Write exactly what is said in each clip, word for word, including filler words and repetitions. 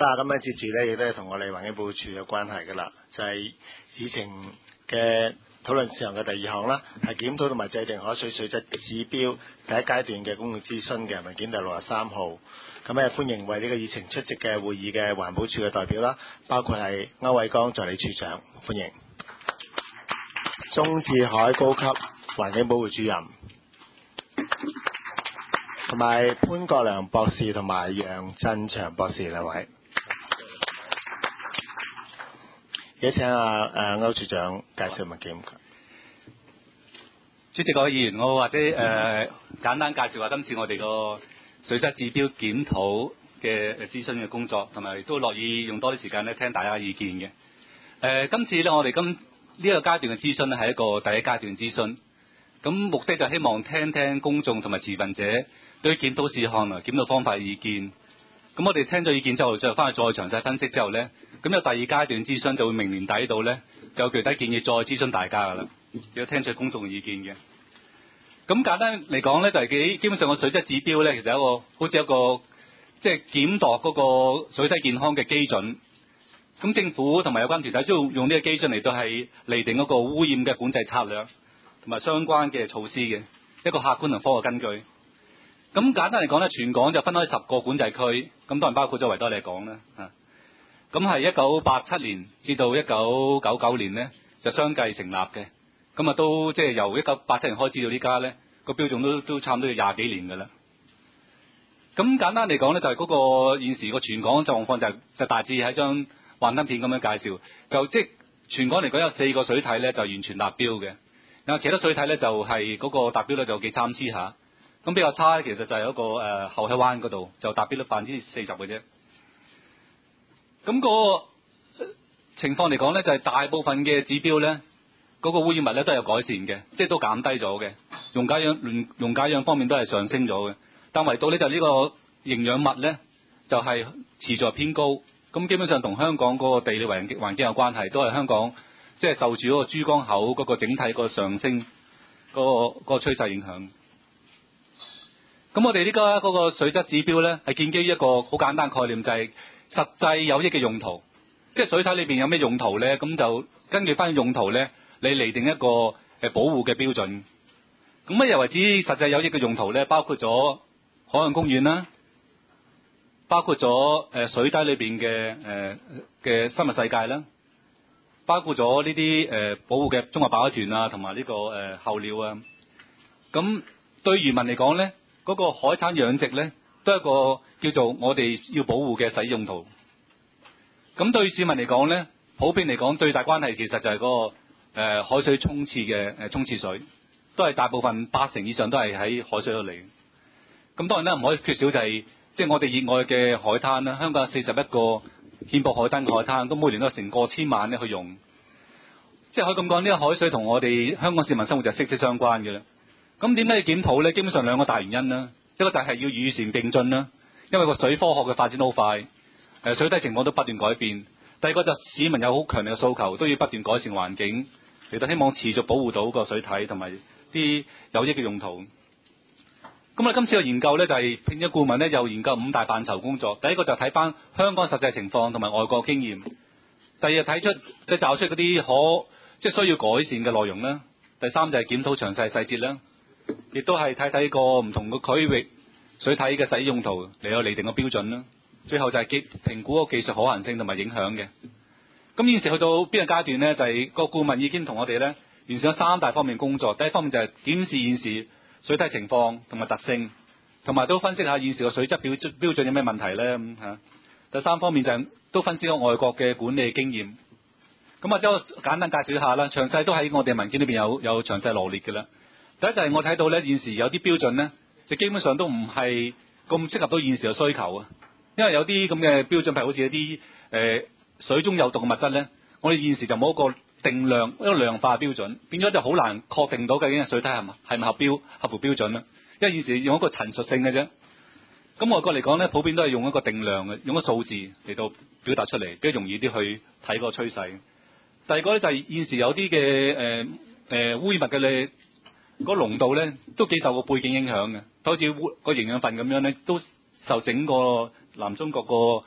啦，咁咧接住咧亦都係同我哋環境保護署有關係㗎啦，就係、是、議程嘅討論事項嘅第二項啦，係檢討同埋制定海水水質指標第一階段嘅公共諮詢嘅文件第六十三號。咁咧歡迎為呢個議程出席嘅會議嘅環保署嘅代表啦，包括係歐偉剛助理處長，歡迎。鍾志海高級環境保護主任，同埋潘國良博士同埋楊振祥博士兩位。而家請阿誒歐處長介紹文件。 主席、各位議員，我或者誒、呃、簡單介紹下今次我哋個水質指標檢討嘅諮詢嘅工作，同埋都樂意用多啲時間咧聽大家嘅意見嘅。誒、呃，今次咧我哋今呢一個階段嘅諮詢咧係一個第一階段諮詢，咁目的就希望聽聽公眾同埋持份者對於檢討事項同埋檢討方法嘅意見。咁我哋聽咗意見之後，就翻去再詳細分析之後咧，咁有第二階段諮詢就會明年底度咧，就有具體建議再諮詢大家噶啦，要聽取公眾嘅意見嘅。咁簡單嚟講咧，就係、是、基基本上個水質指標咧，其實係一個好似一個即係、就是、檢度嗰個水質健康嘅基準。咁政府同埋有關團體都要用呢個基準嚟到係釐定嗰個污染嘅管制策略同埋相關嘅措施嘅一個客觀同科學根據。咁簡單嚟講咧，全港就分開十個管制區，咁當然包括咗維多利港啦。啊，咁係一九八七年至到一九九九年咧，就相繼成立嘅。咁啊，都即係由一九八七年開始到呢家咧，個標準都都差唔多要廿幾年㗎啦。咁簡單嚟講咧，就係、是、嗰個現時個全港狀況就係、就大致喺張幻燈片咁樣介紹。就即係全港嚟講有四個水體咧就完全達標嘅，然後其他水體咧就係、是、嗰個達標率就幾參差下。咁比較差其實就係嗰個誒後海灣嗰度就達標率百分之四十嘅啫。咁、那個情況嚟講咧，就係、是、大部分嘅指標咧，嗰、那個污染物咧都有改善嘅，即係都減低咗嘅。溶解氧溶溶解氧方面都係上升咗嘅，但唯獨咧就呢個營養物咧就係、是、持續偏高。咁基本上同香港嗰個地理環境環境有關係，都係香港即係、就是、受住嗰個珠江口嗰個整體個上升嗰、那個嗰、那個趨勢影響。咁我哋呢個嗰個水質指標咧，係建基於一個好簡單概念，就係、是、實際有益嘅用途。即係水體裏邊有咩用途咧？咁就根據翻用途咧，你釐定一個誒保護嘅標準。咁乜嘢為之實際有益嘅用途咧？包括咗海洋公園啦，包括咗誒水底裏邊嘅誒嘅生物世界啦，包括咗呢啲誒保護嘅中華白海豚啊，同埋呢個誒候鳥啊。咁對漁民嚟講咧，嗰個海產養殖咧，都係一個叫做我哋要保護嘅使用途。咁對市民嚟講咧，普遍嚟講最大關係其實就係嗰個、呃、海水沖廁嘅誒沖廁水，都係大部分八成以上都係喺海水度嚟。咁當然啦，唔可以缺少就係即係我哋熱愛嘅海灘啦。香港有四十一個憲博海灘嘅海灘，咁每年都有成過千萬咧去用。即係可以咁講，呢個海水同我哋香港市民生活就息息相關嘅啦。咁點解要檢討咧？基本上兩個大原因啦，一個就係要與時並進啦，因為個水科學嘅發展好快，誒水體情況都不斷改變。第二個就市民有好強烈嘅訴求，都要不斷改善環境，嚟到希望持續保護到個水體同埋啲有益嘅用途。咁啊，今次嘅研究咧就係聘咗顧問咧，又研究五大範疇工作。第一個就睇翻香港實際情況同埋外國經驗。第二睇出即係找出嗰啲可即係需要改善嘅內容啦。第三就係檢討詳細細節啦。亦都係睇睇個唔同嘅區域水體嘅使用途嚟有釐定個標準啦。最後就係技評估個技術可行性同埋影響嘅。咁現時去到邊個階段呢？就係、是、個顧問已經同我哋咧完成咗三大方面工作。第一方面就係檢視現時水體情況同埋特性，同埋都分析下現時個水質標準標準有咩問題咧咁嚇。第三方面就係都分析咗外國嘅管理經驗。咁啊，即係簡單介紹一下啦，詳細都喺我哋文件裏邊有有詳細羅列嘅啦。第一就係我睇到咧，現時有啲標準咧，就基本上都唔係咁適合到現時嘅需求啊。因為有啲咁嘅標準，譬如好似一啲誒、呃、水中有毒嘅物質咧，我哋現時就冇一個定量一個量化標準，變咗就好難確定到究竟水體係咪係咪合標合乎標準啦。因為現時用一個陳述性嘅啫。咁外國嚟講咧，普遍都係用一個定量嘅，用個數字嚟到表達出嚟，比較容易啲去睇個趨勢。第二個咧就係現時有啲嘅誒誒污染物嘅咧。嗰濃度咧都幾受個背景影響嘅，好似個營養分咁樣咧，都受整個南中國個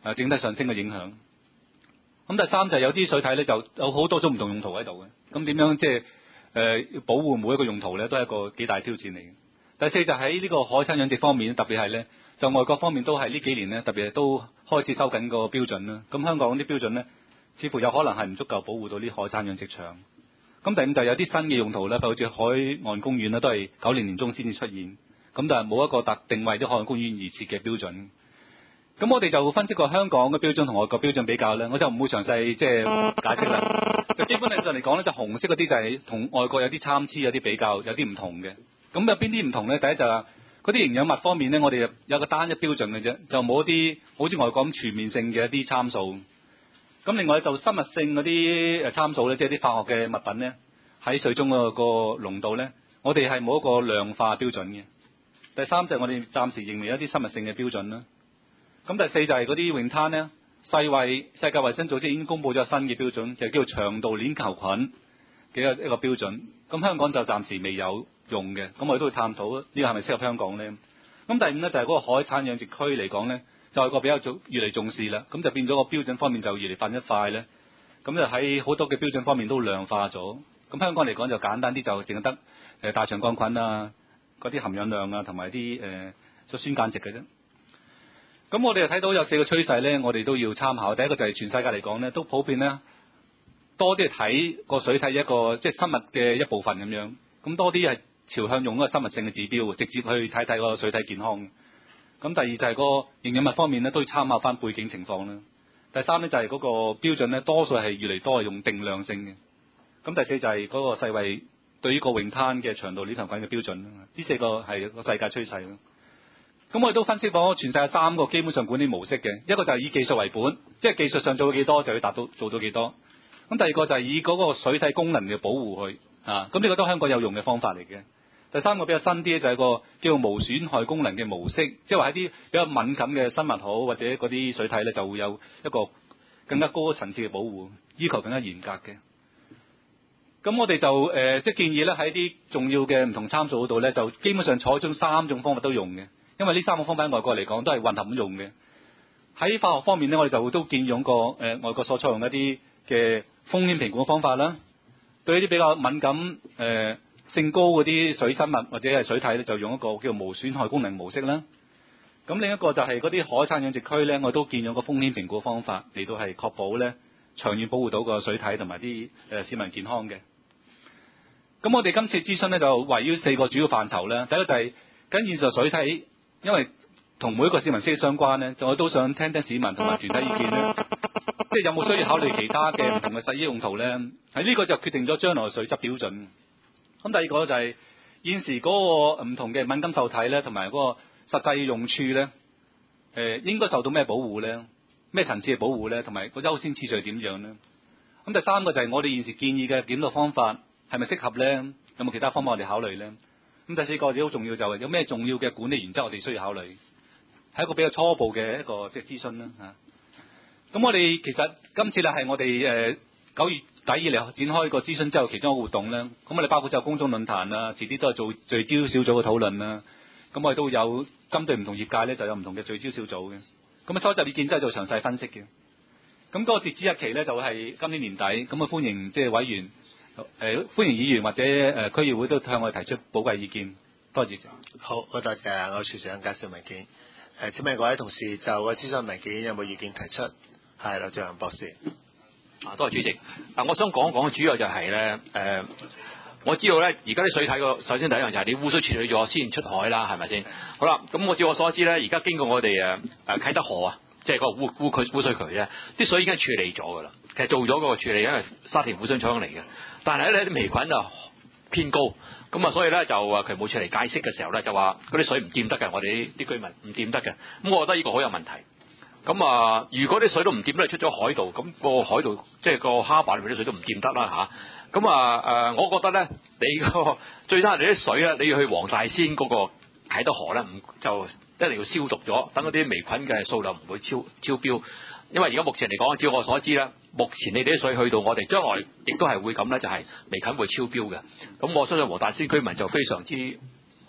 誒整體上升嘅影響。咁第三就係有啲水體咧就有好多種唔同用途喺度嘅，咁點樣即係誒保護每一個用途咧，都係一個幾大挑戰嚟嘅。第四就喺呢個海產養殖方面，特別係咧就外國方面都係呢幾年咧，特別係都開始收緊個標準啦。咁香港啲標準咧，似乎有可能係唔足夠保護到啲海產養殖場。咁第五就有啲新嘅用途咧，譬如好似海岸公園咧，都係九年年中先至出現，咁但係冇一個特定為咗海岸公園而設嘅標準。咁我哋就分析過香港嘅標準同外國標準比較咧，我就唔會詳細即係解釋啦。就基本上嚟講咧，就紅色嗰啲就係同外國有啲參差，有啲比較，有啲唔同嘅。咁有邊啲唔同咧？第一就係嗰啲營養物方面咧，我哋有個單一標準嘅啫，就冇一啲好似外國咁全面性嘅一啲參數。咁另外就生物性嗰啲誒參數咧，即係啲化學嘅物品咧，喺水中嗰個濃度咧，我哋係冇一個量化標準嘅。第三就係我哋暫時認為一啲生物性嘅標準啦。咁第四就係嗰啲泳灘咧，世衛世界衛生組織已經公布咗新嘅標準，就叫做長度鏈球菌嘅一個一個標準。咁香港就暫時未有用嘅，咁我哋都會探討呢個係咪適合香港咧。咁第五咧就係嗰個海產養殖區嚟講咧，就係個比較重越嚟重視啦，咁就變咗個標準方面就越嚟分一塊咧。咁就喺好多嘅標準方面都量化咗。咁香港嚟講就簡單啲，就淨係得誒大腸桿菌啊，嗰啲含氧量啊，同埋啲誒個酸鹼值嘅啫。咁我哋又睇到有四個趨勢咧，我哋都要參考。第一個就係全世界嚟講咧，都普遍咧多啲係睇個水體一個即係生物嘅一部分咁樣。咁多啲係朝向用嗰個生物性嘅指標，直接去睇睇個水體健康。咁第二就係個營養物方面咧，都要參考翻背景情況啦。第三咧就係嗰個標準咧，多數係越嚟多係用定量性嘅。咁第四就係嗰個世衛對於個泳灘嘅長度鏈球菌嘅標準。呢四個係個世界趨勢咯。咁我哋都分析咗全世界三個基本上管理模式嘅，一個就係以技術為本，即係技術上做到幾多就要達到做到幾多。咁第二個就係以嗰個水體功能嘅保護佢啊，咁呢個都香港有用嘅方法嚟嘅。第三個比較新啲咧就係個叫做無損害功能嘅模式，即係話喺啲比較敏感嘅生物好或者嗰啲水體咧就會有一個更加高層次嘅保護，要求更加嚴格嘅。咁我哋就誒、呃、即係建議咧喺啲重要嘅唔同參數嗰度咧，就基本上採用三種方法都用嘅。因為呢三個方法喺外國嚟講都係混合咁用嘅。喺化學方面咧，我哋就都建議用個誒、呃、外國所採用一啲嘅風險評估嘅方法啦。對一啲比較敏感誒、呃、性高嗰啲水生物或者係水體咧，就用一個叫做無損害功能模式啦。咁另一個就係嗰啲海產養殖區咧，我都建議用個風險評估方法嚟到係確保咧長遠保護到個水體同埋啲誒市民健康嘅。咁我哋今次諮詢咧就圍繞四個主要範疇咧，第一個就係跟現實水體。因為同每一個市民息息相關咧，就我都想聽聽市民同埋團體意見咧，即係有冇需要考慮其他嘅唔同嘅實益用途咧？喺呢個就決定咗將來嘅水質標準。咁第二個就係現時嗰個唔同嘅敏感受體咧，同埋嗰個實際用處咧，誒、呃、應該受到咩保護咧？咩層次嘅保護咧？同埋個優先次序點樣咧？咁第三個就係我哋現時建議嘅檢討方法係咪適合咧？有冇其他方法我哋考慮咧？咁第四個就好重要，就係有咩重要嘅管理原則我哋需要考慮，係一個比較初步嘅一個即係諮詢啦嚇。咁我哋其實今次咧係我哋誒九月底以嚟展開個諮詢之後其中一個活動咧，咁我哋包括就公眾論壇啦，遲啲都係做聚焦小組嘅討論啦。咁我哋都有針對唔同業界咧就有唔同嘅聚焦小組嘅。咁啊收集意見之後做詳細分析嘅。咁嗰個截止日期咧就係今年年底，咁啊歡迎即係委員。誒、呃、歡迎議員或者誒、呃、區議會都向我哋提出寶貴意見，多謝。 好，好多謝我處長介紹文件。誒、呃，請問各位同事就個諮詢文件有冇意見提出？係劉志宏博士。 啊，多謝主席。嗱，我想講一講主要就係、是、咧，誒、呃，我知道咧，而家啲水體個首先第一樣就係你污水處理咗先出海啦，係咪先？好啦，咁我照我所知咧，而家經過我哋誒誒啟德河啊，即係個污污渠污水渠咧，啲水已經係處理咗㗎啦。其實做咗嗰個處理，因為沙田污水廠嚟嘅。但係咧啲微菌就偏高，咁啊所以咧就誒佢冇出嚟解釋嘅時候咧就話嗰啲水唔掂得嘅，我哋啲居民唔掂得嘅，咁我覺得呢個好有問題。咁啊如果啲水都唔掂得，出咗海度，咁、個海度即係個哈巴裏面啲水都唔掂得啦嚇。咁啊誒，我覺得咧你個最差你啲水咧，你要去黃大仙嗰個啟德河咧，唔就一定要消毒咗，等嗰啲微菌嘅數量唔會超超標。因為而家目前嚟講，照我所知咧，目前你哋啲水去到我哋將來亦都係會咁咧，就係、是、微菌會超標嘅。咁我相信黃大仙居民就非常之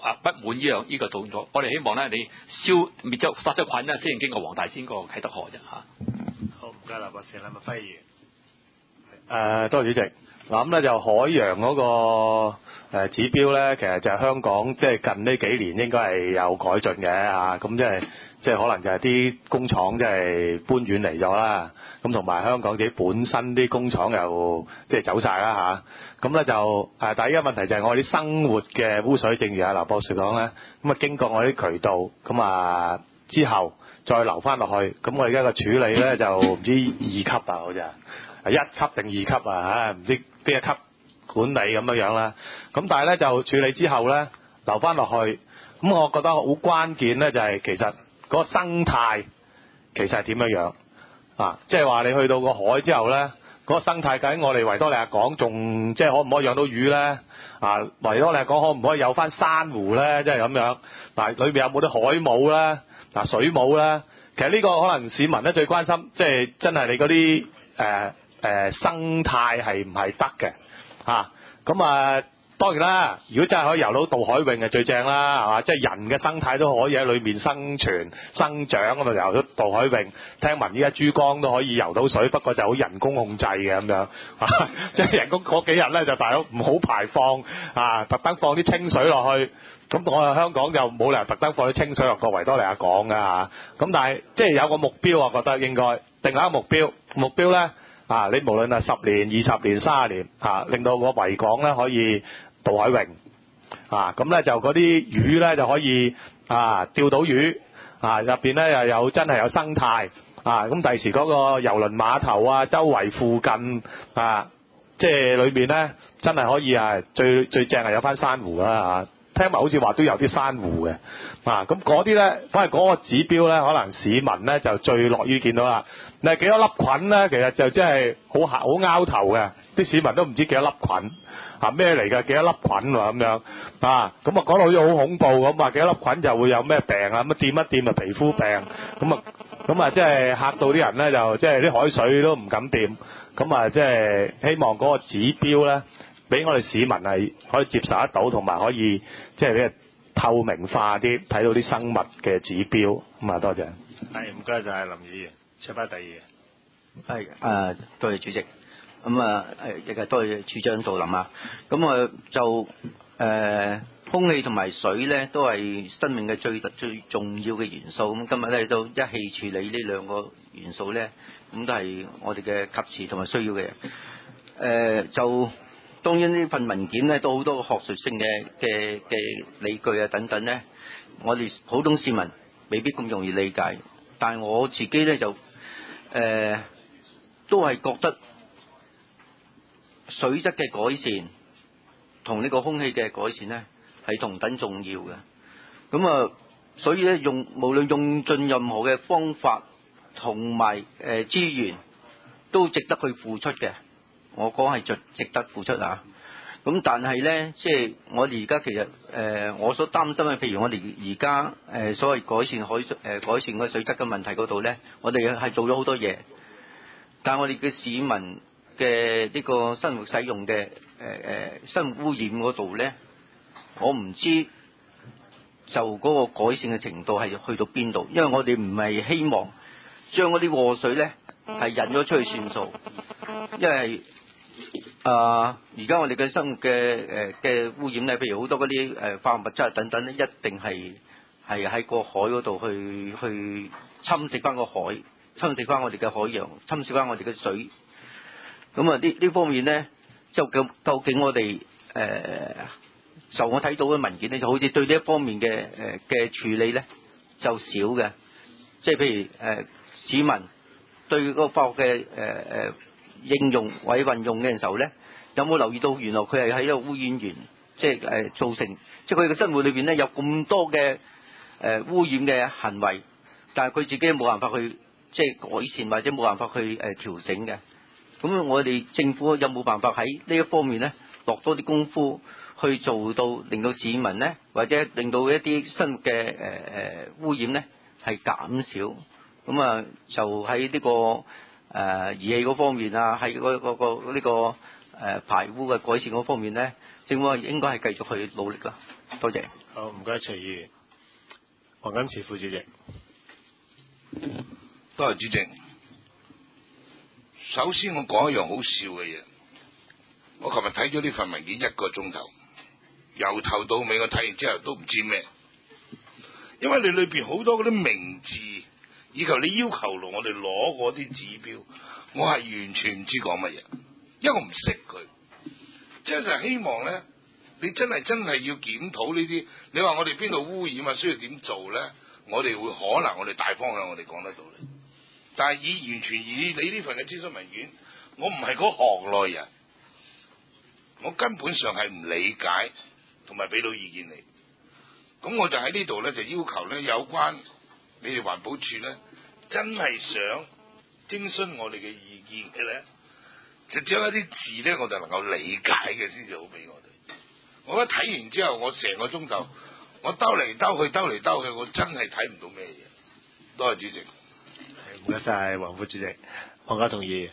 啊不滿呢樣呢個動作。我哋希望咧，你消滅咗殺咗菌咧，先經過黃大仙嗰個啟德河啫嚇。 好，唔該，劉博士，林麥輝議員。 誒，多謝主席。嗱咁咧就海洋嗰個誒指標咧，其實就係香港即係近呢幾年應該係有改進嘅嚇，咁即係即係可能就係啲工廠即係搬遠嚟咗啦，咁同埋香港自己本身啲工廠又即係走晒啦嚇，咁咧就誒，第一個問題就係我哋啲生活嘅污水，正如阿劉博士講咧，咁啊經過我啲渠道，咁啊之後再流翻落去，咁我而家個處理咧就唔知二級啊，好似係一級定二級啊嚇，唔知邊一級管理咁樣樣啦。咁但係咧就處理之後咧流翻落去，咁我覺得好關鍵咧就係其實嗰個生態其實係點樣樣啊？即係話你去到個海之後咧，嗰個生態究竟我哋維多利亞港仲即係可唔可以養到魚咧？啊，維多利亞港可唔可以有翻珊瑚咧？即係咁樣嗱，裏邊有冇啲海母咧？嗱，水母咧？其實呢個可能市民咧最關心，即係真係你嗰啲誒。誒、呃、生態係唔係得嘅嚇？咁啊當然啦，如果真係可以游到渡海泳係最正啦，係嘛？即係人嘅生態都可以喺裏面生存生長咁啊，游到渡海泳。聽聞依家珠江都可以游到水，不過就好人工控制嘅咁樣，啊、即係人工嗰幾日咧就大佬唔好排放啊，特登放啲清水落去。咁我哋香港就冇理由特登放啲清水落個維多利亞港㗎嚇。咁但係即係有個目標，我覺得應該定一個目標，目標咧。啊！你無論係十年、二十年、三十年，啊，令到個維港咧可以渡海泳，啊，咁咧就嗰啲魚咧就可以啊釣到魚，啊入邊咧又有真係有生態，啊咁第時嗰個郵輪碼頭啊，周圍附近啊，即係裏邊咧真係可以啊最最正係有翻珊瑚啦啊！聽聞好似話都有啲珊瑚嘅，啊咁嗰啲咧，反而嗰個指標咧，可能市民咧就最樂於見到啦。你係幾多粒菌咧？其實就真係好好拗頭嘅，啲市民都唔知幾多粒菌啊咩嚟㗎？幾多粒菌喎咁樣啊？咁啊講到好似好恐怖咁啊！幾多粒菌就會有咩病啊？咁啊掂一掂啊皮膚病，咁啊咁啊即係嚇到啲人咧，就即係啲海水都唔敢掂。咁啊即係希望嗰個指標咧。俾我哋市民係可以接受得到，同埋可以即係咧透明化啲，睇到啲生物嘅指標。咁啊，多謝。 係唔該晒林議員，出翻第二嘅。 係誒，多謝主席。咁啊誒，亦係多謝處長杜林啊。咁啊就誒、呃，空氣同埋水咧都係生命嘅最最重要嘅元素。咁今日咧都一氣處理呢兩個元素咧，咁都係我哋嘅及時同埋需要嘅。誒、呃、就。當然呢份文件咧都好多學術性嘅嘅嘅理據啊等等咧，我哋普通市民未必咁容易理解，但係我自己咧就誒、呃、都係覺得水質嘅改善同呢個空氣嘅改善咧係同等重要嘅。咁啊，所以咧用無論用盡任何嘅方法同埋誒資源都值得去付出嘅。我講係值值得付出啊！咁但係咧，即係我哋而家其實誒、呃，我所擔心嘅，譬如我哋而家誒所謂改善海誒、呃、改善個水質嘅問題嗰度咧，我哋係做咗好多嘢，但係我哋嘅市民嘅呢個生活使用嘅誒誒生活污染嗰度咧，我唔知就嗰個改善嘅程度係去到邊度，因為我哋唔係希望將嗰啲禍水咧係引咗出去算數，因為啊！而家我哋嘅生活嘅誒嘅污染咧，譬如好多嗰啲誒化學物質啊等等咧，一定係係喺個海嗰度去去侵蝕翻個海，侵蝕翻我哋嘅海洋，侵蝕翻我哋嘅水。咁啊，呢呢方面咧，就究究竟我哋誒、呃，就我睇到嘅文件咧，就好似對呢一方面嘅誒嘅處理咧，就少嘅。即係譬如誒、呃、市民對個化學嘅誒誒。呃應用或者運用嘅時候咧，有冇留意到原來佢係喺度污染源，即係誒造成，即係佢嘅生活裏邊咧有咁多嘅誒、呃、污染嘅行為，但係佢自己冇辦法去即係改善或者冇辦法去誒、呃、調整嘅。咁我哋政府有冇辦法喺呢一方面咧落多啲功夫去做到，令到市民咧或者令到一啲生活嘅誒誒污染咧係減少？咁啊就喺呢、這個。誒、呃、儀器嗰方面啊，喺嗰嗰個呢個誒排污嘅改善嗰方面咧，政府應該係繼續去努力啦。多謝。 好，唔該，徐議員。黃金池副主席。 多謝主席。首先我講一樣好笑嘅嘢，我琴日睇咗呢份文件一個鐘頭，由頭到尾我睇完之後都唔知咩，因為你裏邊好多嗰啲名字，以及你要求落我哋攞嗰啲指標，我係完全唔知講乜嘢，因為我唔識佢，即係希望咧，你真係真係要檢討呢啲，你話我哋邊度污染啊，需要點做咧？我哋會可能我哋大方向我哋講得到咧。但係以完全以你呢份嘅諮詢文件，我唔係嗰行內人，我根本上係唔理解同埋俾到意見你。咁我就喺呢度咧，就要求咧有關你哋環保署咧，真係想徵詢我哋嘅意見嘅咧，就將一啲字咧我就能夠理解嘅先至好俾我哋。我一睇完之後，我成個鐘頭我兜嚟兜去兜嚟兜去，我真係睇唔到咩嘢。多謝主席。 唔該晒，黃副主席。黃家同議員。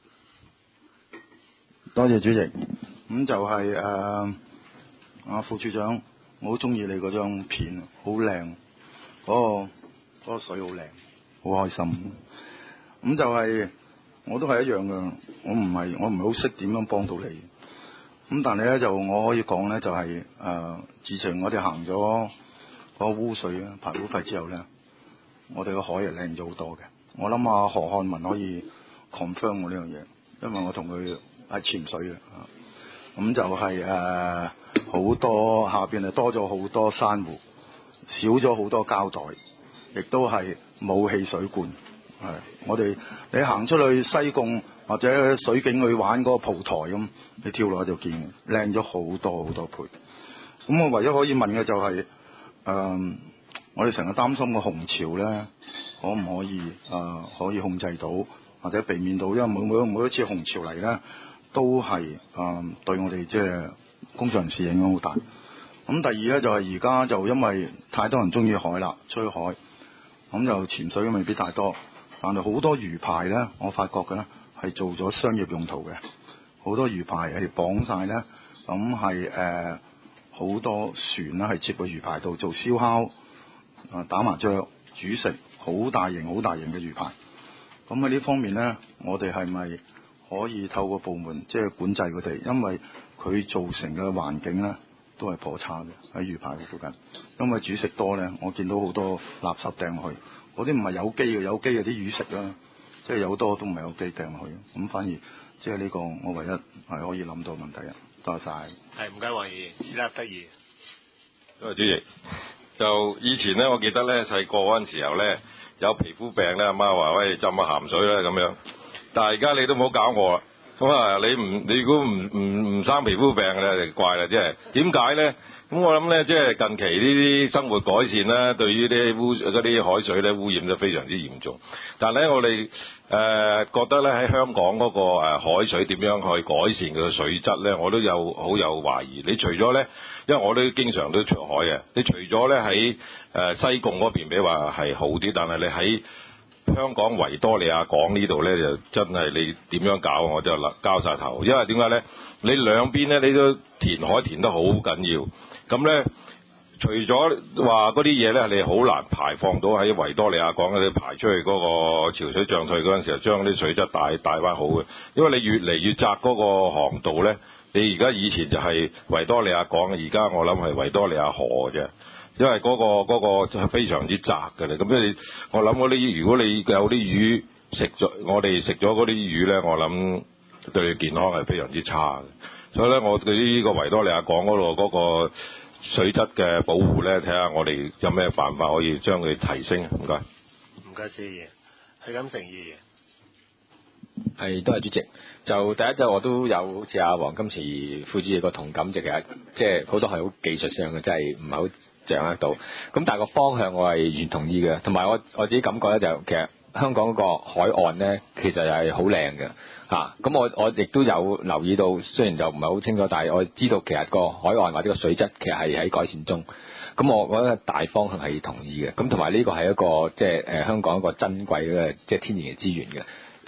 多謝主席。咁就係誒阿副處長，我好中意你嗰張片，好靚，嗰、嗰個嗰個水好靚，好開心。咁就係、是、我都係一樣嘅，我唔係我唔係好識點樣幫到你。咁但係咧就我可以講咧就係、是、誒、呃，自從我哋行咗嗰個污水啊排污費之後咧，我哋個海係靚咗好多嘅。我諗阿何漢文可以 confirm 我呢樣嘢，因為我同佢係潛水嘅。咁就係誒好多下邊係多咗好多珊瑚，少咗好多膠袋，亦都係冇汽水罐。係我哋你行出去西貢或者水景去玩嗰個蒲台咁，你跳落去就見靚咗好多好多倍。咁我唯一可以問嘅就係、是、誒、呃，我哋成日擔心個紅潮咧，可唔可以誒、呃、可以控制到或者避免到？因為每每每一次紅潮嚟咧，都係誒、呃、對我哋即係工作人士影響好大。咁第二咧就係而家就因為太多人中意海啦，吹海，咁就潛水都未必太多。但係好多魚排咧，我發覺嘅咧係做咗商業用途嘅，好多魚排係綁晒咧，咁係誒好多船咧係接個魚排度做燒烤、啊打麻雀、煮食，好大型好大型嘅魚排。咁喺呢方面咧，我哋係咪可以透過部門即係、就是、管制佢哋？因為佢造成嘅環境咧都係頗差嘅喺魚排嘅附近，因為煮食多咧，我見到好多垃圾掟落去。嗰啲唔係有機嘅，有機嘅啲魚食啦，即係有好多都唔係有機掟落去，咁反而即係呢個我唯一係可以諗到問題啊！多謝晒。係唔該，黃議員，史立德議員。 多謝主席。就以前咧，我記得咧細個嗰陣時候咧，有皮膚病咧，阿媽話喂浸下鹹水啦咁樣，但係而家你都唔好搞我啦。咁啊，你唔你如果唔唔唔生皮膚病咧，就怪啦，即係點解咧？咁我諗咧，即係近期呢啲生活改善啦，對於啲污嗰啲海水咧污染得非常之嚴重。但係咧，我哋誒、呃、覺得咧喺香港嗰個誒海水點樣去改善佢嘅水質咧，我都有好有懷疑。你除咗咧，因為我都經常都出海嘅，你除咗咧喺誒西貢嗰邊，比如話係好啲，但係你喺香港維多利亞港呢度咧，就真係你點樣搞我就交晒頭。因為點解咧？你兩邊咧你都填海填得好緊要。咁咧，除咗話嗰啲嘢咧，你好難排放到喺維多利亞港嗰啲排出去嗰個潮水漲退嗰陣時候，將啲水質帶帶翻好嘅。因為你越嚟越窄嗰個航道咧，你而家以前就係維多利亞港，而家我諗係維多利亞河啫。因為嗰、嗰個嗰、嗰個係非常之窄嘅咧。咁你我諗嗰啲，如果你有啲魚食咗，我哋食咗嗰啲魚咧，我諗對健康係非常之差嘅。所以咧，我對呢個維多利亞港嗰度嗰個水質嘅保護咧，睇下我哋有咩辦法可以將佢提升。唔該， 唔該，謝議員，許錦成議員。 係，多謝主席。就第一就我都有好似阿黃金池副主席個同感，就其實即係好多係好技術上嘅，真係唔係好掌握到。咁但係個方向我係完全同意嘅，同埋我我自己感覺咧，就其實香港嗰個海岸咧，其實係好靚嘅。嚇，咁我我亦都有留意到，雖然就唔係好清楚，但係我知道其實個海岸或者個水質其實係喺改善中。咁我覺得大方向係同意嘅。咁同埋呢個係一個即係誒香港一個珍貴嘅即係天然嘅資源嘅。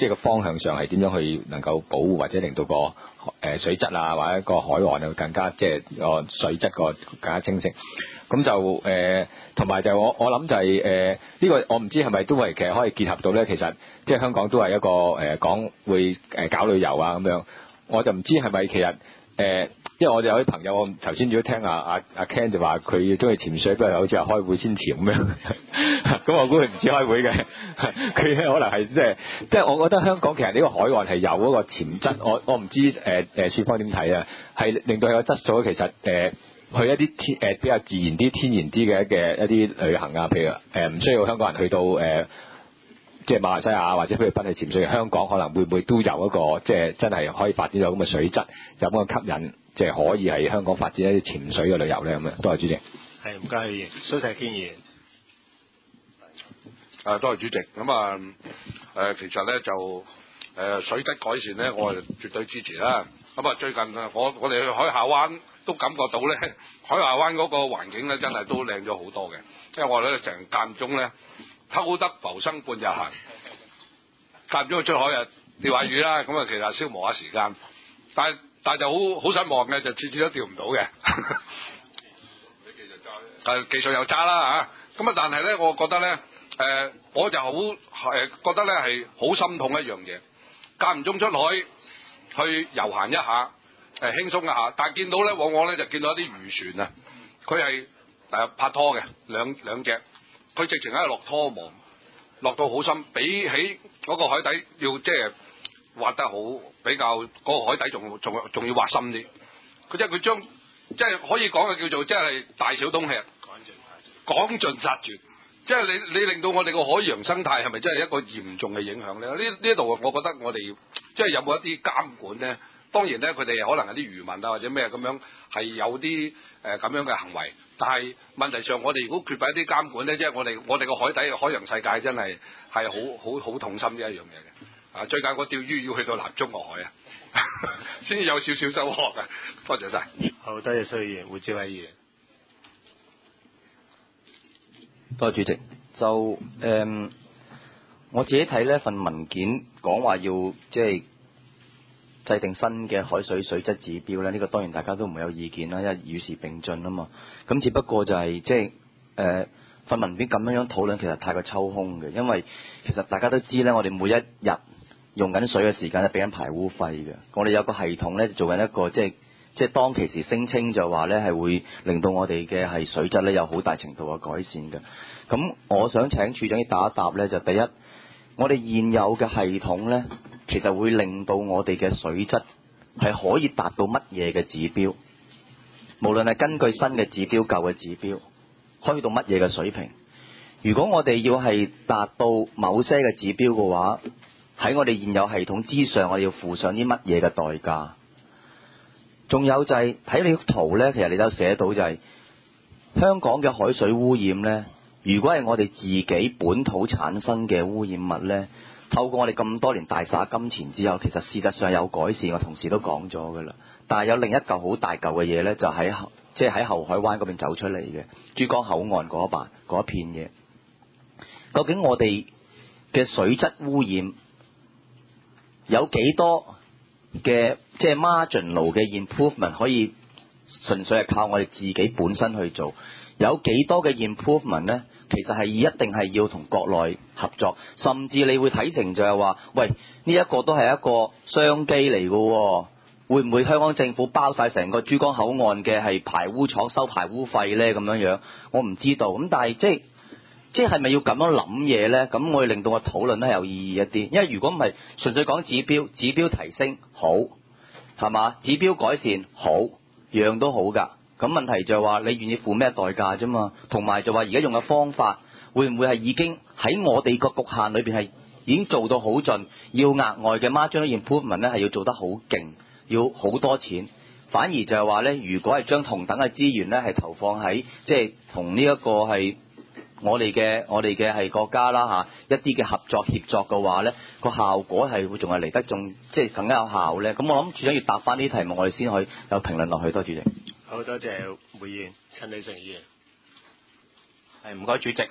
即係個方向上係點樣去能夠保護或者令到個誒、呃、水質啊或者個海岸啊更加即係個水質個更加清晰。咁就誒同埋就我我諗就係誒呢個我唔知係咪都係其實可以結合到咧，其實即係香港都係一個誒講、呃、會誒搞旅遊啊咁樣，我就唔知係咪其實誒、呃，因為我哋有啲朋友，我頭先如果聽阿阿阿 Ken 就話佢中意潛水，不過好似係開會先潛咁樣，咁我估佢唔止開會嘅，佢可能係即係即係我覺得香港其實呢個海岸係有嗰個潛質，我我唔知誒誒處方點睇啊，係令到佢個質素其實誒。呃去一啲天誒、呃、比較自然啲、天然啲嘅嘅一啲旅行啊，譬如誒唔、呃、需要香港人去到誒、呃，即係馬來西亞或者菲律賓去潛水，香港可能會唔會都有一個即係真係可以發展到咁嘅水質，有咁嘅吸引，即係可以係香港發展一啲潛水嘅旅遊咧咁樣。多謝主席。 係唔該，議員蘇世堅議員。 啊，多謝主席。咁啊誒，其實咧就誒、呃、水質改善咧，我係絕對支持啦。咁啊，最近啊，我我哋去海下灣都感覺到咧，海下灣嗰個環境咧真係都靚咗好多嘅。因為我哋咧成間中咧偷得浮生半日閒，間中去出海啊釣下魚啦，咁啊其實消磨下時間。但係但係就好好失望嘅，就次次都釣唔到嘅。誒技術又差啦嚇，咁啊但係咧，我覺得咧誒、呃，我就好誒覺得咧係好心痛一樣嘢，間唔中出海去遊閒一下，誒輕鬆一下，但係見到咧，往往咧就見到一啲漁船啊，佢係誒拍拖嘅兩兩隻，佢直情喺度落拖網，落到好深，比起嗰個海底要即係挖得好，比較嗰、嗰個海底仲仲仲要挖深啲。佢即係佢將即係可以講嘅叫做即係大小東吃，趕盡殺絕。即係你你令到我哋個海洋生態係咪真係一個嚴重嘅影響咧？呢呢度我覺得我哋即係有冇一啲監管咧？當然咧，佢哋可能有啲漁民啊或者咩咁樣係有啲誒咁樣嘅行為，但係問題上我哋如果缺乏一啲監管咧，即係我哋我哋個海底海洋世界真係係好好好痛心嘅一樣嘢嘅。啊，最近我釣魚要去到南中國海啊，先至有少少收穫啊！多謝晒。 好，多謝蘇議員，胡志偉議員。 多謝主席。就誒、嗯，我自己睇呢份文件講話要即係制定新嘅海水水質指標咧，呢、這個當然大家都唔會有意見啦，因為與時並進啊嘛。咁只不過就係、是、即係誒份文件咁樣樣討論，其實太過抽空嘅，因為其實大家都知咧，我哋每一日用緊水嘅時間咧，俾緊排污費嘅。我哋有個系統咧，做緊一個即係即係當其時聲稱就話咧係會令到我哋嘅係水質咧有好大程度嘅改善嘅。咁我想請處長要答一答咧，就第一，我哋現有嘅系統咧，其實會令到我哋嘅水質係可以達到乜嘢嘅指標？無論係根據新嘅指標、舊嘅指標，可以到乜嘢嘅水平？如果我哋要係達到某些嘅指標嘅話，喺我哋現有系統之上，我哋要付上啲乜嘢嘅代價？仲有就係、是、睇你圖咧，其實你都寫到就係、是、香港嘅海水污染咧。如果係我哋自己本土產生嘅污染物呢，透過我哋咁多年大灑金錢之後，其實事實上有改善，我同事都講咗噶啦。但係有另一嚿好大嚿嘅嘢呢，就喺即係喺後海灣嗰邊走出嚟嘅珠江口岸嗰一塊嗰一片嘢。究竟我哋嘅水質污染有幾多嘅即係 marginal 嘅 improvement 可以純粹係靠我哋自己本身去做？有幾多嘅 improvement 呢？其實係一定係要同國內合作，甚至你會睇成就係話，喂，呢一個都係一個商機嚟嘅，會唔會香港政府包晒成個珠江口岸嘅係排污廠收排污費呢？咁樣樣，我唔知道。咁但係即係即係咪要咁樣諗嘢呢？咁我哋令到個討論咧係有意義一啲。因為如果唔係純粹講指標，指標提升好係嘛？指標改善好，樣都好㗎。咁問題就係話你願意付咩代價啫嘛？同埋就話而家用嘅方法會唔會係已經喺我哋個局限裏邊係已經做到好盡？要額外嘅 marginal improvement 咧係要做得好勁，要好多錢。反而就係話咧，如果係將同等嘅資源咧係投放喺即係同呢一個係我哋嘅我哋嘅係國家啦嚇一啲嘅合作協作嘅話咧，個效果係會仲係嚟得仲即係更加有效咧。咁我諗處長要答翻呢啲題目，我哋先可以有評論落去。多謝主席。 好多謝會員陳李成議員。 係唔該主席啊！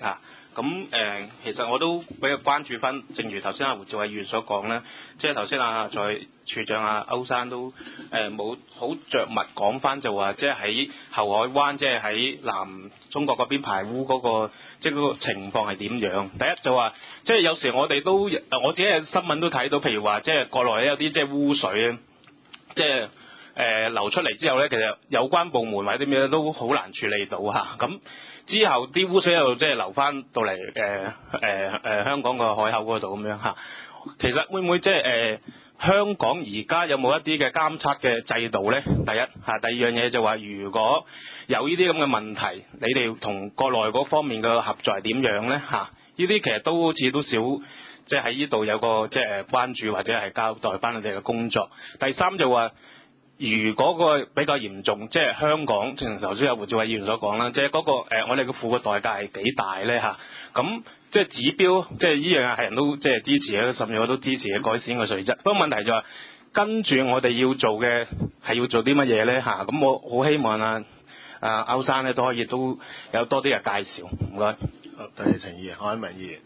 咁誒、呃，其實我都比較關注翻，正如頭先阿胡志偉議員所講咧，即係頭先啊在處長啊歐生都誒冇好着墨講翻，就話即係喺後海灣，即係喺南中國嗰邊排污嗰、嗰個，即係嗰個情況係點樣？第一就話，即係有時我哋都我自己嘅新聞都睇到，譬如話即係國內有啲即係污水咧，即係。誒、呃、流出嚟之後咧，其實有關部門或者啲咩都好難處理到嚇。咁、啊、之後啲污水又即係流翻到嚟誒誒誒香港個海口嗰度咁樣嚇。其實會唔會即係誒香港而家有冇一啲嘅監測嘅制度咧？第一嚇、啊，第二樣嘢就話，如果有呢啲咁嘅問題，你哋同國內嗰方面嘅合作係點樣咧嚇？呢、啊、啲其實都好似都少，即係喺呢度有個即係關注或者係交代翻你哋嘅工作。第三就話。如果個比較嚴重，即係香港，正如頭先有胡志偉議員所講啦，即係嗰個、呃、我哋嘅付嘅代價係幾大咧嚇？咁即係指標，即係呢樣係人都即係支持嘅，甚至我都支持嘅改善個稅質。不過問題就係、是、跟住我哋要做嘅係要做啲乜嘢咧嚇？咁我好希望啊啊歐生咧都可以都有多啲嘅介紹，唔該。 好，多謝陳議員，何文議員。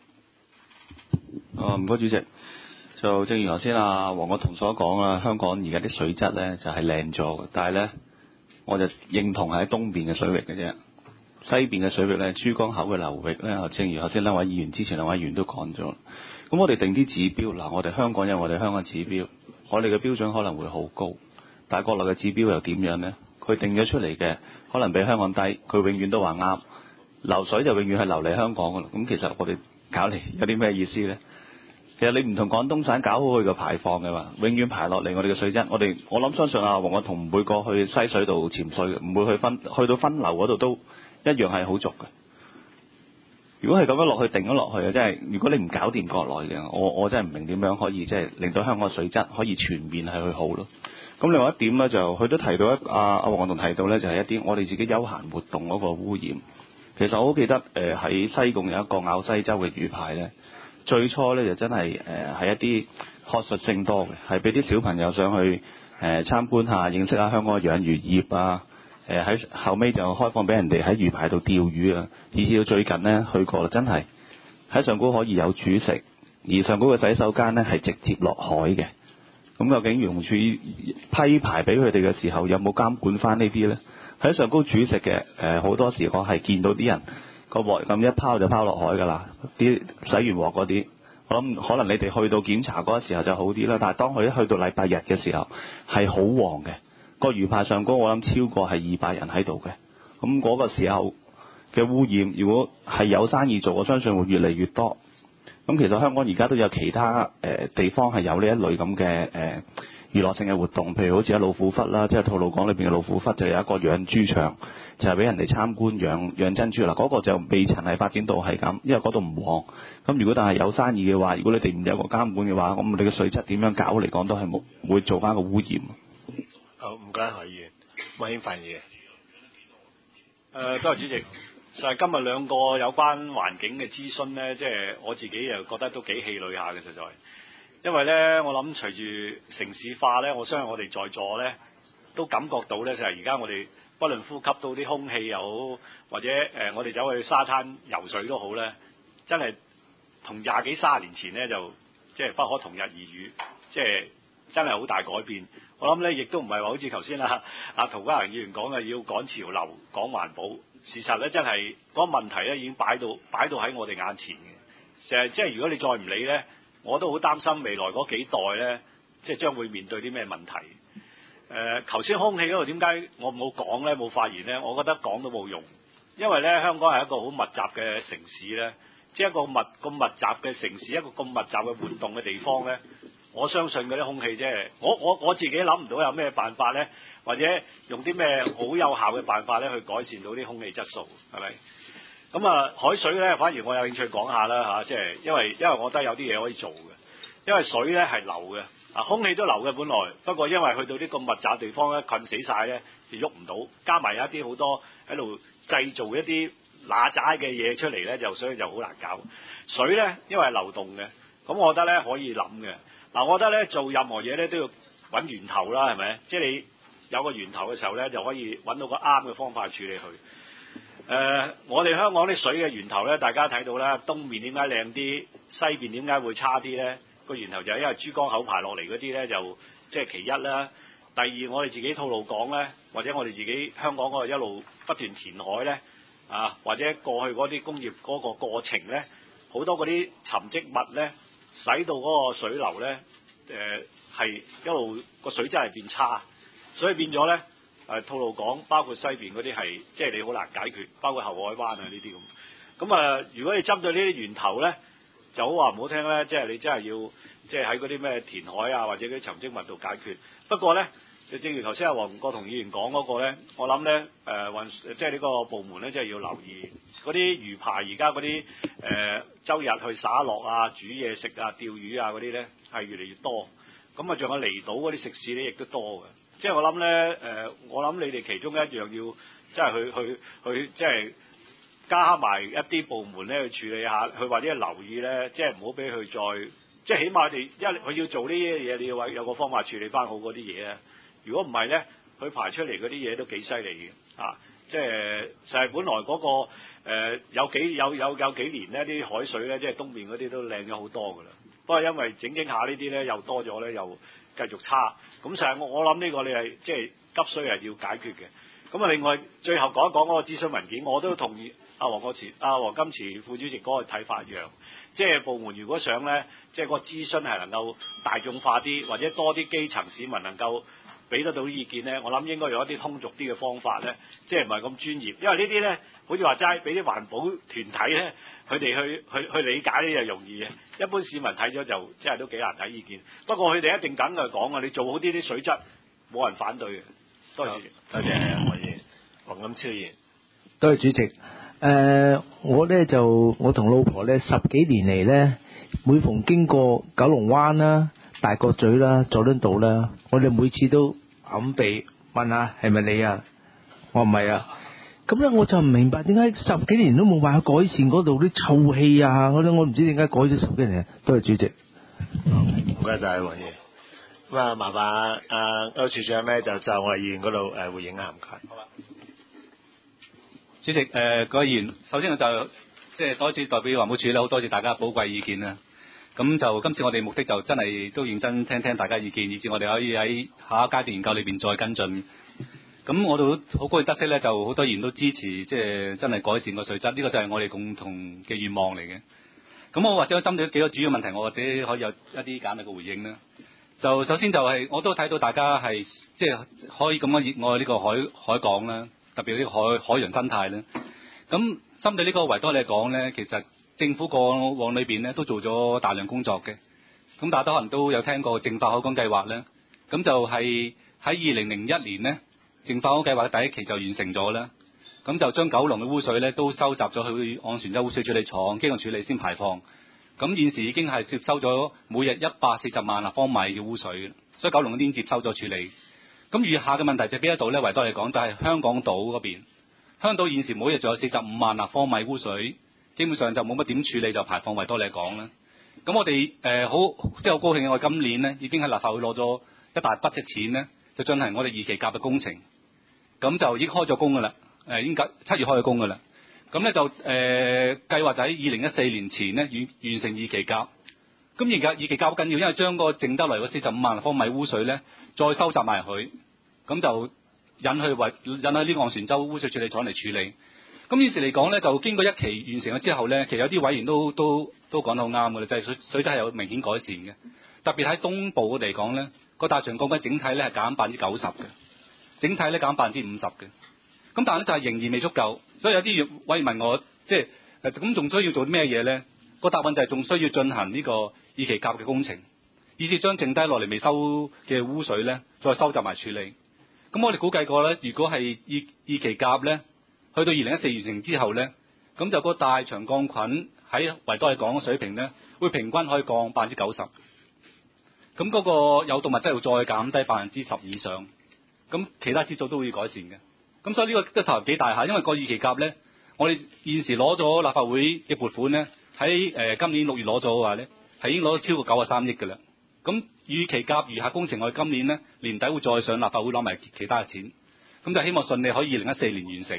啊，唔該主席。就正如頭先阿黃國同所講啦，香港而家啲水質咧就係靚咗嘅，但係咧我就認同係喺東邊嘅水域嘅啫，西邊嘅水域咧，珠江口嘅流域咧，正如頭先兩位議員之前兩位議員都講咗，咁我哋定啲指標，嗱我哋香港有我哋香港指標，我哋嘅標準可能會好高，但係國內嘅指標又點樣咧？佢定咗出嚟嘅可能比香港低，佢永遠都話啱，流水就永遠係流嚟香港噶啦，咁其實我哋搞嚟有啲咩意思咧？其實你唔同廣東省搞好佢個排放嘅嘛，永遠排落嚟我哋嘅水質，我哋我諗相信啊黃國同唔會過去西水道潛水嘅，唔會去分去到分流嗰度都一樣係好足嘅。如果係咁樣落去定咗落去啊，即係如果你唔搞掂國內嘅，我我真係唔明點樣可以即係令到香港嘅水質可以全面係去好咯。咁另外一點咧就佢都提到一阿阿黃國同提到咧就係一啲我哋自己休閒活動嗰個污染。其實我好記得誒喺、呃、西貢有一個滘西洲嘅魚排咧。最初咧就真係誒係一啲學術性多嘅，係俾啲小朋友上去誒、呃、參觀下，認識下香港嘅養魚業啊。誒、呃、喺後尾就開放俾人哋喺魚排度釣魚啊。以至到最近呢，去過啦，真係喺上高可以有煮食，而上高嘅洗手間呢係直接落海嘅。咁究竟漁農署批牌俾佢哋嘅時候，有冇監管翻呢啲呢？喺上高煮食嘅誒好多時我係見到啲人。個鑊咁一拋就拋落海㗎啦，啲洗完鑊嗰啲，我諗可能你哋去到檢查嗰個時候就好啲啦。但係當佢一去到禮拜日嘅時候，係好旺嘅，個魚排上高我諗超過係二百人喺度嘅。咁嗰個時候嘅污染，如果係有生意做，我相信會越嚟越多。咁其實香港而家都有其他誒、呃、地方係有呢一類咁嘅誒娛樂性嘅活動，譬如好似喺老虎窟啦，即係吐露港裏邊嘅老虎窟就有一個養豬場。就係俾人哋參觀養養珍珠啦，嗰、那個就未曾係發展到係咁，因為嗰度唔旺。咁如果但係有生意嘅話，如果你哋唔有個監管嘅話，咁你嘅水質點樣搞嚟講都係冇會做翻個污染。 好，唔該何議員，麥興範議員。 誒，多謝主席。就係今日兩個有關環境嘅諮詢咧，即、就、係、是、我自己又覺得都幾氣餒下嘅實在。因為咧，我諗隨住城市化咧，我相信我哋在座咧都感覺到咧，就係而家我哋。不論呼吸到啲空氣又好，或者誒、呃、我哋走去沙灘游水都好咧，真係同廿幾卅年前咧就即係不可同日而語，即係真係好大改變。我諗咧亦都唔係話好似頭先啊啊涂家穰議員講嘅要趕潮流、講環保，事實咧真係嗰、那個問題咧已經擺到擺到喺我哋眼前嘅。就係即係如果你再唔理咧，我都好擔心未來嗰幾代咧，即係將會面對啲咩問題。誒頭先空氣嗰度點解我冇講咧，冇發言咧？我覺得講都冇用，因為咧香港係一個好密集嘅城市咧，即係一個密咁密集嘅城市，一個咁密集嘅活動嘅地方咧，我相信嗰啲空氣即係我我我自己諗唔到有咩辦法咧，或者用啲咩好有效嘅辦法咧去改善到啲空氣質素，係咪？咁啊海水咧，反而我有興趣講下啦嚇，即係因為因為我覺得有啲嘢可以做嘅，因為水咧係流嘅。啊，空氣都流嘅本來，不過因為去到啲咁密集嘅地方咧，困死晒咧，就喐唔到，加埋有一啲好多喺度製造一啲嗱喳嘅嘢出嚟咧，就所以就好難搞。水咧，因為係流動嘅，咁我覺得咧可以諗嘅。嗱，我覺得咧做任何嘢咧都要揾源頭啦，係咪？即係你有個源頭嘅時候咧，就可以揾到個啱嘅方法去處理佢。 呃，我哋香港啲水嘅源頭咧，大家睇到啦，東面點解靚啲，西邊點解會差啲咧？個源頭就係因為珠江口排落嚟嗰啲咧，就即係其一啦。第二，我哋自己吐露港咧，或者我哋自己香港嗰個一路不斷填海咧，啊，或者過去嗰啲工業嗰個過程咧，好多嗰啲沉積物咧，使到嗰個水流咧，誒、呃、係一路個水質係變差，所以變咗咧。誒吐露港包括西邊嗰啲係，即係你好難解決，包括後海灣啊呢啲咁。咁啊，如果你針對呢啲源頭咧，就好話唔好聽咧，即係你真係要，即係喺嗰啲咩填海啊，或者嗰啲沉積物度解決。不過咧，就正如頭先阿黃國同議員講嗰個咧，我諗咧誒運，即係呢個部門咧，即係要留意嗰啲魚排而家嗰啲誒週日去灑落啊、煮嘢食啊、釣魚啊嗰啲咧係越嚟越多。咁啊，仲有離島嗰啲食肆咧，亦都多嘅。即係我諗咧，誒，我諗你哋其中一樣要，即係去去去，即係加埋一啲部門咧去處理下，去或者留意咧，即係唔好俾佢再，即係起碼你，因為佢要做呢啲嘢，你要有個方法處理翻好嗰啲嘢啊。如果唔係咧，佢排出嚟嗰啲嘢都幾犀利嘅，啊，即係就係本來嗰個誒有幾有有有幾年呢啲海水咧，即係東面嗰啲都靚咗好多㗎啦。不過因為整整下呢啲咧又多咗咧又。繼續差，咁實係我我諗呢個你係即係急需係要解決嘅。咁啊，另外最後講一講嗰個諮詢文件，我都同意阿黃國慈、阿黃金池副主席嗰個睇法一樣。即係部門如果想咧，即係嗰個諮詢係能夠大眾化啲，或者多啲基層市民能夠俾得到意見咧，我諗應該有一啲通俗啲嘅方法咧，即係唔係咁專業。因為呢啲咧，好似話齋俾啲環保團體咧，佢哋去去去理解呢就容易嘅。一般市民睇咗就即係都幾難睇意見。不過佢哋一定梗係講啊，你做好啲啲水質，冇人反對嘅。多謝， 多謝何議員，黃金超議員。 多謝主席。誒、呃，我咧就我同老婆咧十幾年嚟咧，每逢經過九龍灣啦、大角咀啦、佐敦道啦，我哋每次都揞鼻問下係咪你啊？我唔係啊。咁咧我就唔明白點解十幾年都冇辦法改善嗰度啲臭氣啊！嗰啲我唔知點解改咗十幾年。多謝主席。 唔該晒黃議員。咁啊，麻煩阿區處長咧就就我哋議員嗰度誒回應下，唔該。 好啦。主席誒、呃、各位議員，首先我就即係多次代表環保署咧，好多謝大家寶貴意見啦。咁就今次我哋目的就真係都認真聽聽大家意見，以至我哋可以喺下一階段研究裏邊再跟進。咁我都好高興得悉咧，就好多議員都支持，即係真係改善個水質，呢個就係我哋共同嘅願望嚟嘅。咁我或者針對幾個主要問題，我或者可以有一啲簡略嘅回應啦。就首先就係、是、我都睇到大家係即係可以咁樣熱愛呢個海海港啦，特別呢個海海洋生態啦。咁針對呢個維多利港咧，其實政府過往裏邊咧都做咗大量工作嘅。咁大家可能都有聽過淨化海港計劃咧，咁就係喺二零零一年咧。淨化海港計劃第一期就完成咗啦，咁就將九龍嘅污水咧都收集咗去昂船洲污水處理廠經過處理先排放，咁現時已經係接收咗每日一百四十萬立方米嘅污水，所以九龍已經接收咗處理。咁餘下嘅問題就邊一度咧？維多利港就係香港島嗰邊，香港島現時每日仲有四十五萬立方米污水，基本上就冇乜點處理就排放維多利港啦。咁我哋誒、呃、好即係好高興，我今年咧已經喺立法會攞咗一大筆嘅錢咧，就進行我哋二期甲嘅工程。咁就已經開咗工㗎啦，誒已經七月開咗工㗎啦。咁咧就誒、呃、計劃就喺二零一四年前咧完完成二期甲。咁而家二期甲好緊要，因為將個淨得嚟嗰四十五萬立方米污水咧，再收集埋佢，咁就引去為引去呢個昂船洲污水處理廠嚟處理。咁於是嚟講咧，就經過一期完成咗之後咧，其實有啲委員都都都講得好啱㗎啦，就係、是、水水質係有明顯改善嘅。特別喺東部嘅嚟講咧，個大腸鋼筋整體咧係減百分之九十嘅。整體咧減百分之五十嘅，咁但係咧就係仍然未足夠，所以有啲委員問我，即係誒咁仲需要做啲咩嘢咧？個答案就係仲需要進行呢個二期甲嘅工程，以至將剩低落嚟未收嘅污水咧，再收集埋處理。咁我哋估計過咧，如果係二二期甲咧，去到二零一四完成之後咧，咁就個大腸桿菌喺維多利港嘅水平咧，會平均可以降百分之九十。咁嗰個有毒物質會再減低百分之十以上。咁其他指數都會改善嘅，咁所以呢個都投入幾大下，因為個二期甲咧，我哋現時攞咗立法會嘅撥款咧，喺誒、呃、今年六月攞咗嘅話咧，係已經攞咗超過九十三億㗎啦。咁二期甲餘下工程，我哋今年咧年底會再上立法會攞埋其他嘅錢，咁就希望順利可以二零一四年完成。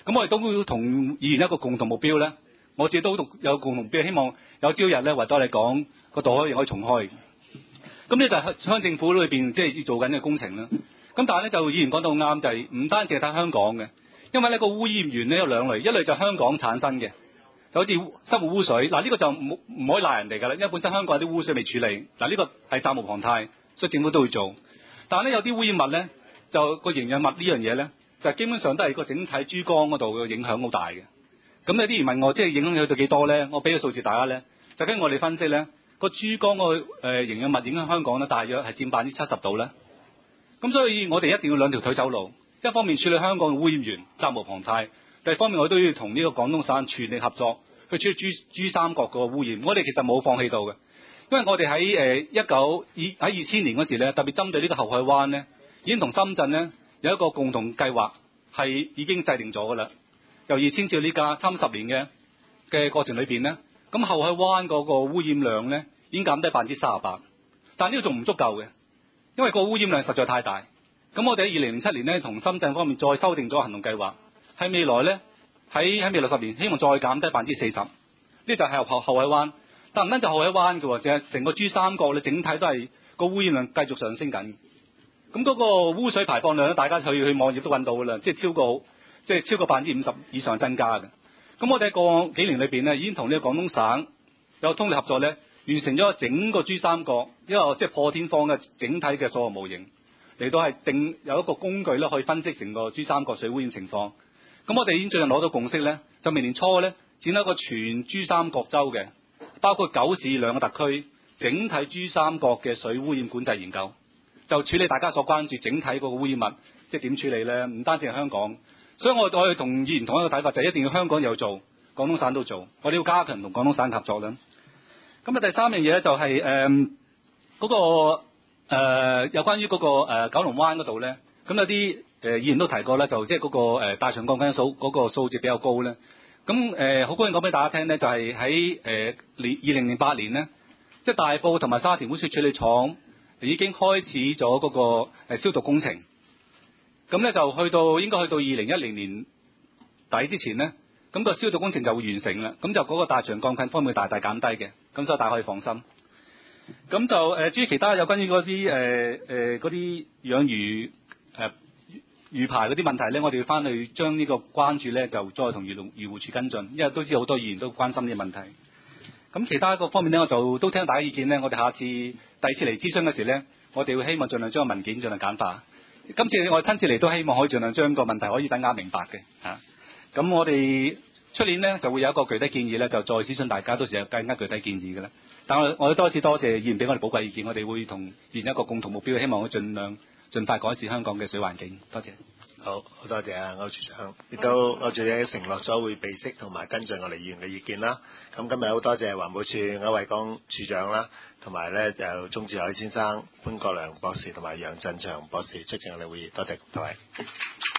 咁我哋都同議員一個共同目標咧，我自己都有共同目標，希望有朝日咧，或者你講個渡海可以重開。咁呢就係香港政府裏邊即係要做緊嘅工程啦。咁但係咧就議員講到啱，就係、是、唔單止係睇香港嘅，因為呢個污染源咧有兩類，一類就係香港產生嘅，就好似生活污水。嗱、這、呢個就唔唔可以賴人哋㗎啦，因為本身香港有啲污水未處理。嗱、這、呢個係責無旁貸，所以政府都會做。但係咧有啲污染物咧，就個營養物呢樣嘢咧，就基本上都係個整體珠江嗰度嘅影響好大嘅。咁有啲人問我，即係影響去到幾多咧？我俾個數字大家咧，就跟我哋分析咧，個珠江個誒營養物影響香港咧，大約係佔百分之七十度咧。咁所以我哋一定要兩條腿走路，一方面處理香港嘅污染源，責無旁貸；第二方面我都要同呢個廣東省全力合作去處理珠珠三角個污染。我哋其實冇放棄到嘅，因為我哋喺誒一九二喺二千年嗰時咧，特別針對呢個後海灣咧，已經同深圳咧有一個共同計劃，係已經制定咗㗎啦。由二千至呢家差唔多十年嘅嘅過程裏邊咧，咁後海灣嗰個污染量咧已經減低百分之三十八，但呢個仲唔足夠嘅。因為個污染量實在太大，咁我哋喺二零零七年咧，同深圳方面再修訂咗行動計劃，喺未來咧，喺喺未來十年，希望再減低百分之四十。呢就係後後海灣，但唔單就後海灣嘅喎，淨係成個珠三角咧，整體都係個污染量繼續上升緊。咁嗰個污水排放量咧，大家去去網頁都揾到㗎啦，即係超過即係超過百分之五十以上增加嘅。咁我哋喺過幾年裏邊咧，已經同呢個廣東省有通力合作咧。完成咗整個珠三角一個即係破天荒嘅整體嘅數學模型，嚟到係定有一個工具咧，可以分析成個珠三角水污染情況。咁我哋已經最近攞到共識咧，就明年初咧展開一個全珠三角洲嘅，包括九市兩個特區整體珠三角嘅水污染管制研究，就處理大家所關注整體嗰個污染物，即係點處理咧？唔單止係香港，所以我我哋同議員同一個睇法，就係一定要香港有做，廣東省都做，我哋要加強同廣東省合作啦。咁啊，第三樣嘢咧就係誒嗰個誒、呃、有關於嗰、那個、呃、九龍灣嗰度咧，咁有啲誒、呃、議員都提過咧，就即係嗰個誒、呃、大腸桿菌數嗰個數字比較高咧。咁誒好高興講俾大家聽咧，就係喺誒年二零零八年咧，即係大埔同埋沙田污水處理廠已經開始咗嗰個消毒工程。咁咧就去到應該去到二零一零年底之前咧。咁個消毒工程就會完成啦，咁就嗰個大腸桿菌方面會大大減低嘅，咁所以大家可以放心。咁就誒至於其他有關於嗰啲誒誒嗰啲養魚誒魚排嗰啲問題咧，我哋要翻去將呢個關注咧就再同漁農漁護署跟進，因為都知道好多議員都關心呢個問題。咁其他一個方面咧，我就都聽大家意見咧，我哋下次第二次嚟諮詢嗰時咧，我哋會希望盡量將個文件盡量簡化。今次我哋親自嚟都希望可以盡量將個問題可以更加明白嘅嚇。咁我哋出年呢就會有一個具體建議咧，就再諮詢大家，到時有更加具體建議嘅啦。但我我多次多謝議員俾我哋寶貴意見，我哋會同議員一個共同目標，希望可以盡量盡快改善香港嘅水環境。多謝。 好，好多謝啊，歐處長，亦都歐處長承諾咗會備悉同埋跟進我哋議員嘅意見啦。咁今日好多謝環保署區衛剛處長啦，同埋咧就鍾志海先生、潘國良博士同埋楊振祥博士出席我哋會議，多謝各位。